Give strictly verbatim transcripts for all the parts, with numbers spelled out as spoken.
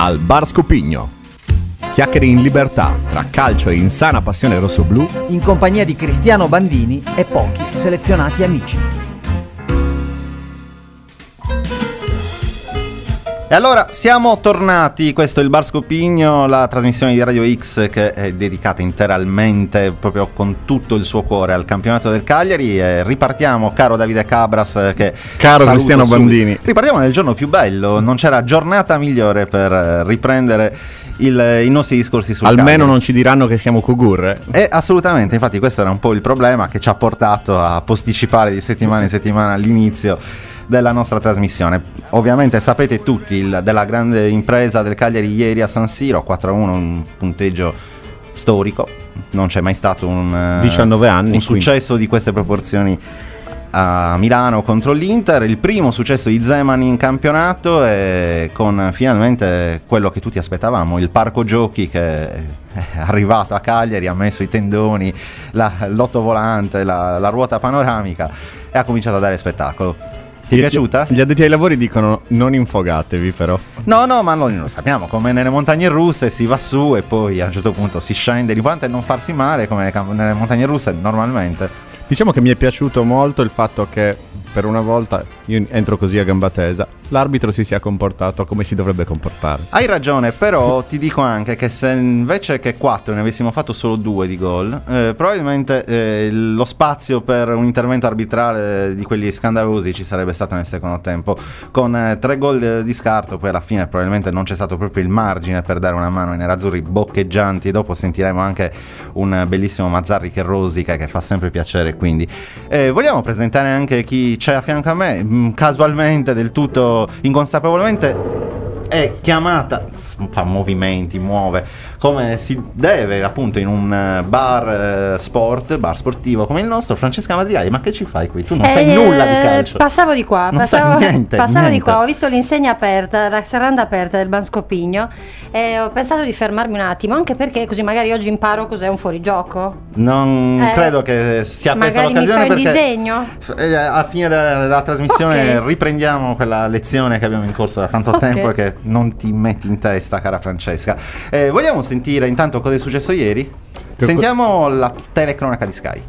al Bar Scopigno. Chiacchiere in libertà tra calcio e insana passione rossoblù, in compagnia di Cristiano Bandini e pochi selezionati amici. E allora siamo tornati, questo è il Bar Scopigno, la trasmissione di Radio X che è dedicata interamente, proprio con tutto il suo cuore, al campionato del Cagliari. E ripartiamo, caro Davide Cabras, che caro Cristiano subito. Bandini, ripartiamo nel giorno più bello, non c'era giornata migliore per riprendere il, i nostri discorsi sul Almeno Cagliari. Non ci diranno che siamo Cugurre. Eh, assolutamente, infatti questo era un po' il problema che ci ha portato a posticipare di settimana in settimana l'inizio della nostra trasmissione. Ovviamente sapete tutti il, della grande impresa del Cagliari ieri a San Siro, quattro a uno, un punteggio storico, non c'è mai stato un diciannove anni, un successo di queste proporzioni a Milano contro l'Inter, il primo successo di Zeman in campionato, e con finalmente quello che tutti aspettavamo, il parco giochi che è arrivato a Cagliari, ha messo i tendoni, la, l'ottovolante, la, la ruota panoramica e ha cominciato a dare spettacolo. Ti è piaciuta? Gli addetti ai lavori dicono non infogatevi però. No, no, ma noi lo sappiamo, come nelle montagne russe si va su e poi a un certo punto si scende, l'importante è non farsi male come nelle montagne russe normalmente. Diciamo che mi è piaciuto molto il fatto che per una volta, io entro così a gamba tesa, l'arbitro si sia comportato come si dovrebbe comportare. Hai ragione, però ti dico anche che se invece che quattro ne avessimo fatto solo due di gol, eh, probabilmente eh, lo spazio per un intervento arbitrale di quelli scandalosi ci sarebbe stato nel secondo tempo. Con eh, tre gol di scarto poi alla fine probabilmente non c'è stato proprio il margine per dare una mano ai nerazzurri boccheggianti. Dopo sentiremo anche un bellissimo Mazzarri che rosica, che fa sempre piacere. Quindi eh, vogliamo presentare anche chi c'è a fianco a me, mh, casualmente, del tutto inconsapevolmente, è chiamata, fa movimenti, muove come si deve appunto in un bar eh, sport, bar sportivo come il nostro. Francesca Madrigali, ma che ci fai qui? Tu non eh, sai nulla di calcio. Passavo di qua, non passavo, sai niente, passavo niente. di qua, ho visto l'insegna aperta, la serranda aperta del Bar Scopigno e ho pensato di fermarmi un attimo, anche perché così magari oggi imparo cos'è un fuorigioco. Non eh, credo che sia questa l'occasione, l'occasione, perché perché disegno? Eh, a fine della, della trasmissione okay. riprendiamo quella lezione che abbiamo in corso da tanto okay. tempo e che non ti metti in testa, cara Francesca. Eh, vogliamo sentire intanto cosa è successo ieri? Che Sentiamo co- la telecronaca di Sky.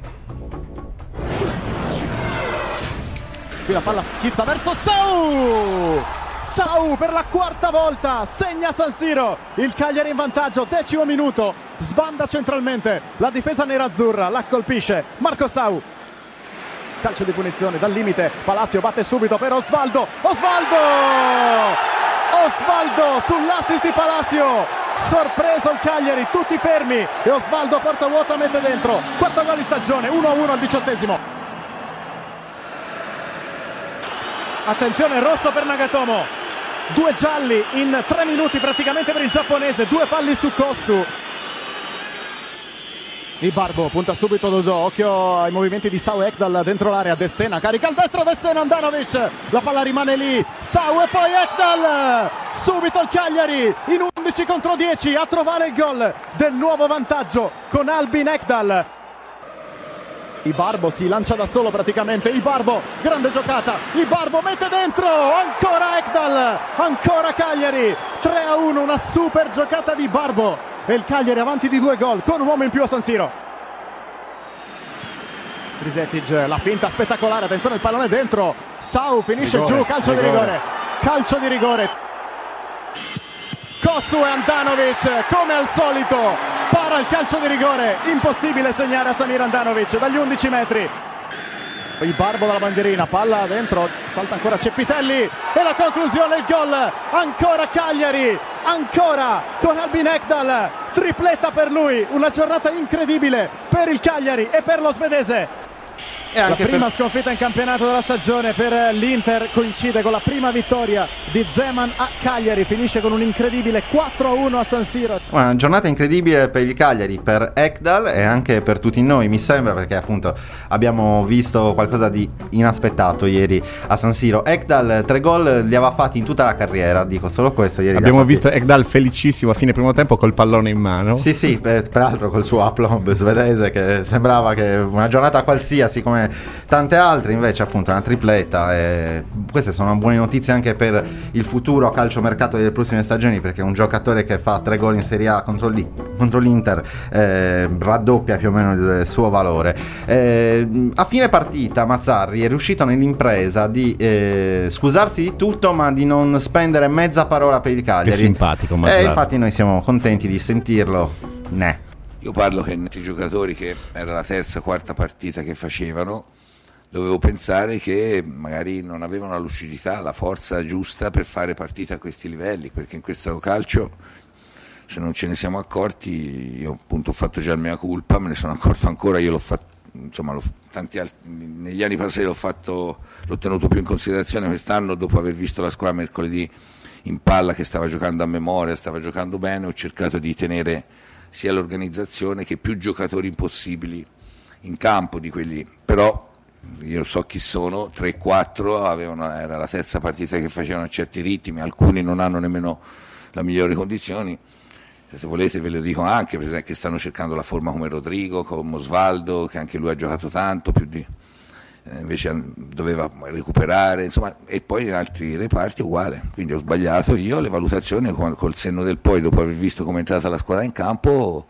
Qui la palla schizza verso Sau! Sau per la quarta volta segna San Siro, il Cagliari in vantaggio, decimo minuto, sbanda centralmente la difesa nerazzurra, la colpisce Marco Sau. Calcio di punizione dal limite, Palacio batte subito per Osvaldo, Osvaldo! Osvaldo sull'assist di Palacio, sorpreso il Cagliari, tutti fermi e Osvaldo porta vuota, mette dentro, quarto gol di stagione, uno a uno al diciottesimo. Attenzione, rosso per Nagatomo, due gialli in tre minuti praticamente per il giapponese, due falli su Kossu. Ibarbo punta subito Dodò, occhio ai movimenti di Sau Ekdal dentro l'area, De Sena carica il destro, De Sena, Andanovic, la palla rimane lì, Sau e poi Ekdal, subito il Cagliari in undici contro dieci a trovare il gol del nuovo vantaggio con Albin Ekdal. Ibarbo si lancia da solo praticamente, Ibarbo, grande giocata, Ibarbo mette dentro, ancora Ekdal, ancora Cagliari, tre a uno, una super giocata di Ibarbo e il Cagliari avanti di due gol con un uomo in più a San Siro. Risetic, la finta spettacolare, attenzione il pallone dentro, Sau finisce rigore, giù, calcio rigore. di rigore, calcio di rigore. Kossu e Andanovic come al solito para il calcio di rigore, impossibile segnare a Samir Andanovic dagli undici metri. Ibarbo dalla bandierina, palla dentro, salta ancora Cepitelli e la conclusione, il gol, ancora Cagliari, ancora con Albin Ekdal, tripletta per lui, una giornata incredibile per il Cagliari e per lo svedese. E anche la prima per... sconfitta in campionato della stagione per l'Inter coincide con la prima vittoria di Zeman a Cagliari, finisce con un incredibile quattro a uno a San Siro. Una giornata incredibile per il Cagliari, per Ekdal e anche per tutti noi, mi sembra, perché appunto abbiamo visto qualcosa di inaspettato ieri a San Siro. Ekdal tre gol li aveva fatti in tutta la carriera, dico solo questo. Ieri abbiamo fatti... visto Ekdal felicissimo a fine primo tempo col pallone in mano. Sì sì, per, peraltro col suo aplomb svedese, che sembrava che una giornata qualsiasi come come tante altre, invece appunto una tripleta, e queste sono buone notizie anche per il futuro calciomercato delle prossime stagioni, perché un giocatore che fa tre gol in Serie A contro, lì, contro l'Inter eh, raddoppia più o meno il suo valore. Eh, a fine partita Mazzarri è riuscito nell'impresa di eh, scusarsi di tutto, ma di non spendere mezza parola per il Cagliari. Che simpatico Mazzarri. E infatti noi siamo contenti di sentirlo. Ne. Io parlo che i giocatori, che era la terza quarta partita che facevano, dovevo pensare che magari non avevano la lucidità, la forza giusta per fare partite a questi livelli, perché in questo calcio, se non ce ne siamo accorti, io appunto ho fatto già il mea culpa, me ne sono accorto ancora, io l'ho fatto, insomma, l'ho, tanti altri, negli anni passati l'ho fatto, l'ho tenuto più in considerazione. Quest'anno, dopo aver visto la squadra mercoledì in palla che stava giocando a memoria, stava giocando bene, ho cercato di tenere sia l'organizzazione che più giocatori possibili in campo di quelli, però io so chi sono, tre quattro avevano, era la terza partita che facevano a certi ritmi, alcuni non hanno nemmeno le migliori condizioni, se volete ve lo dico anche, per esempio, che stanno cercando la forma come Rodrigo, come Osvaldo, che anche lui ha giocato tanto, più di, eh, invece doveva recuperare, insomma, e poi in altri reparti uguale, quindi ho sbagliato io le valutazioni col, col senno del poi, dopo aver visto come è entrata la squadra in campo,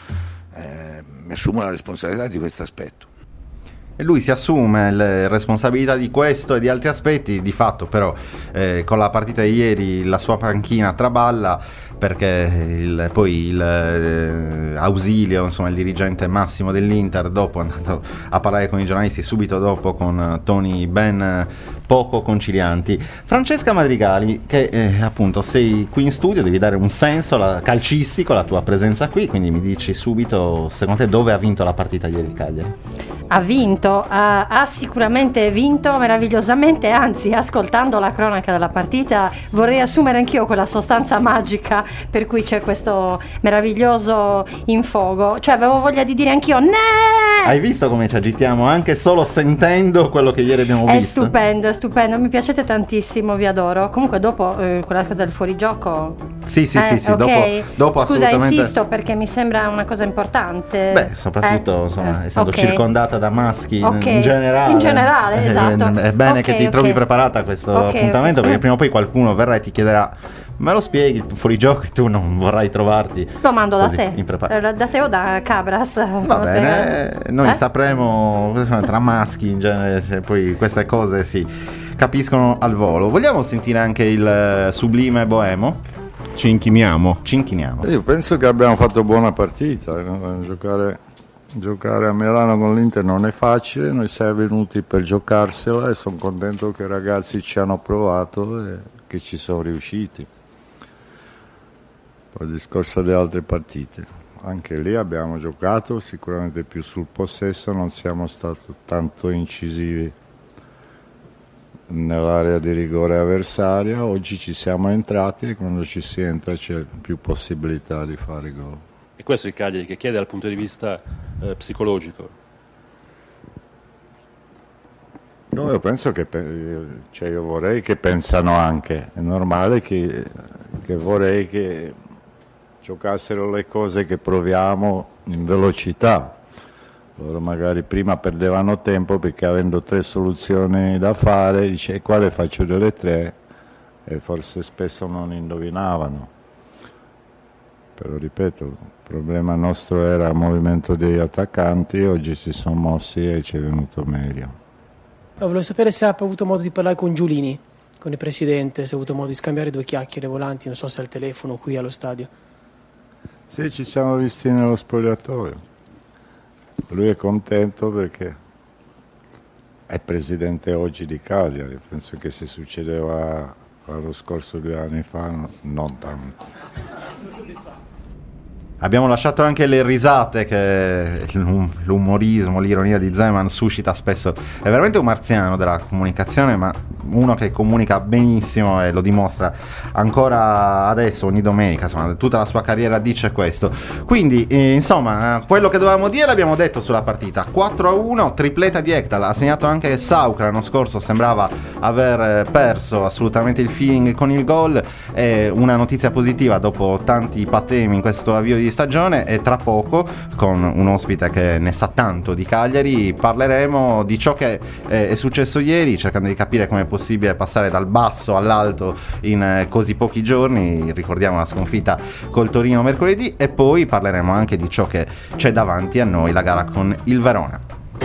eh, mi assumo la responsabilità di questo aspetto. E lui si assume le responsabilità di questo e di altri aspetti, di fatto però eh, con la partita di ieri la sua panchina traballa, perché il, poi il eh, Ausilio, insomma il dirigente massimo dell'Inter, dopo è andato a parlare con i giornalisti subito dopo con toni ben poco concilianti. Francesca Madrigali, che eh, appunto sei qui in studio, devi dare un senso alla, calcistico alla tua presenza qui, quindi mi dici subito secondo te dove ha vinto la partita ieri il Cagliari? Ha vinto, ha, ha sicuramente vinto meravigliosamente, anzi ascoltando la cronaca della partita vorrei assumere anch'io quella sostanza magica per cui c'è questo meraviglioso infogo, cioè avevo voglia di dire anch'io ne! Hai visto come ci agitiamo anche solo sentendo quello che ieri abbiamo è visto? È stupendo, è stupendo, mi piacete tantissimo, vi adoro. Comunque dopo eh, quella cosa del fuorigioco. Sì, sì, eh, sì, sì, okay. dopo, dopo Scusa, assolutamente. insisto perché mi sembra una cosa importante. Beh, soprattutto eh, insomma, eh, essendo okay. circondata da maschi okay. in generale. In generale, esatto. È bene okay, che ti okay. trovi preparata a questo okay, appuntamento, okay. perché prima o poi qualcuno verrà e ti chiederà: me lo spieghi il fuorigioco, e tu non vorrai trovarti. Lo mando così, da te, impreparato. da te o da Cabras. Va bene, noi eh? sapremo tra maschi in genere, se poi queste cose si capiscono al volo. Vogliamo sentire anche il sublime Boemo? Ci inchiniamo. Ci inchiniamo. Io penso che abbiamo fatto buona partita, no? giocare, giocare a Milano con l'Inter non è facile, noi siamo venuti per giocarsela e sono contento che i ragazzi ci hanno provato e che ci sono riusciti. Poi il discorso delle altre partite, anche lì abbiamo giocato sicuramente più sul possesso, non siamo stati tanto incisivi nell'area di rigore avversaria. Oggi ci siamo entrati e quando ci si entra c'è più possibilità di fare gol. E questo è il Cagliari che chiede dal punto di vista eh, psicologico? No, io penso che, cioè io vorrei che pensano anche, è normale che, che vorrei che giocassero le cose che proviamo in velocità. Loro magari prima perdevano tempo perché avendo tre soluzioni da fare, dice quale faccio delle tre, e forse spesso non indovinavano. Però ripeto, il problema nostro era il movimento degli attaccanti, oggi si sono mossi e ci è venuto meglio. No, volevo sapere se ha avuto modo di parlare con Giulini, con il presidente, se ha avuto modo di scambiare due chiacchiere volanti, non so se al telefono qui allo stadio. Sì, ci siamo visti nello spogliatoio. Lui è contento perché è presidente oggi di Cagliari, penso che se succedeva lo scorso due anni fa no, non tanto. Abbiamo lasciato anche le risate che l'umorismo, l'ironia di Zeman suscita spesso. È veramente un marziano della comunicazione, ma uno che comunica benissimo e lo dimostra ancora adesso, ogni domenica, insomma, tutta la sua carriera dice questo. Quindi, eh, insomma, quello che dovevamo dire l'abbiamo detto sulla partita. quattro a uno, tripleta di Ekdal, ha segnato anche Saucra, l'anno scorso sembrava aver perso assolutamente il feeling con il gol. È una notizia positiva dopo tanti patemi in questo avvio di di stagione, e tra poco con un ospite che ne sa tanto di Cagliari parleremo di ciò che eh, è successo ieri, cercando di capire come è possibile passare dal basso all'alto in eh, così pochi giorni. Ricordiamo la sconfitta col Torino mercoledì, e poi parleremo anche di ciò che c'è davanti a noi, la gara con il Verona.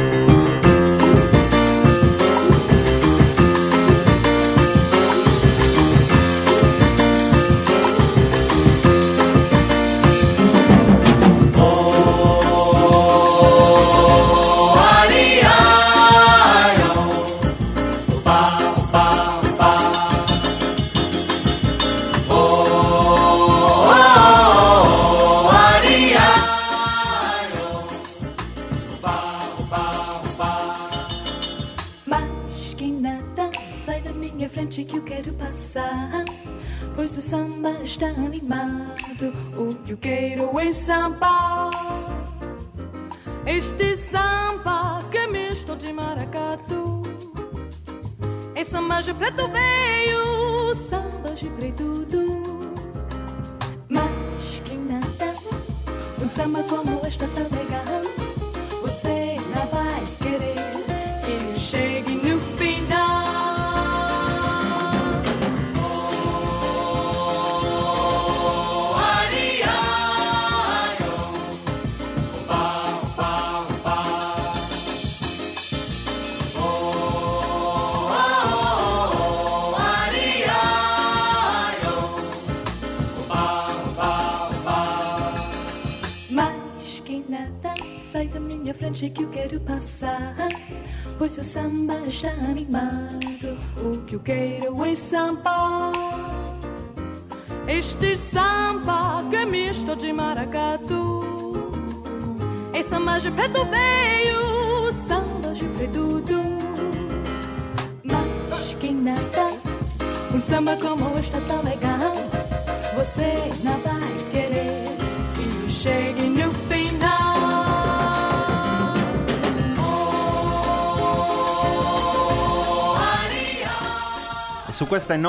Pois o samba está animado, o que eu quero é samba. Este samba que é misto de maracatu, é samba de preto veio, samba de preto do. Mas que nada, um samba como este tão legal, você não vai querer que chegue no final. Frente que eu quero passar, pois o samba está animado, o que eu quero é samba. Este samba que é misto de maracatu, é samba de preto veio, samba de preto do. Mas que nada, um samba como este tão legal, você não vai querer que eu chegue no final. Su queste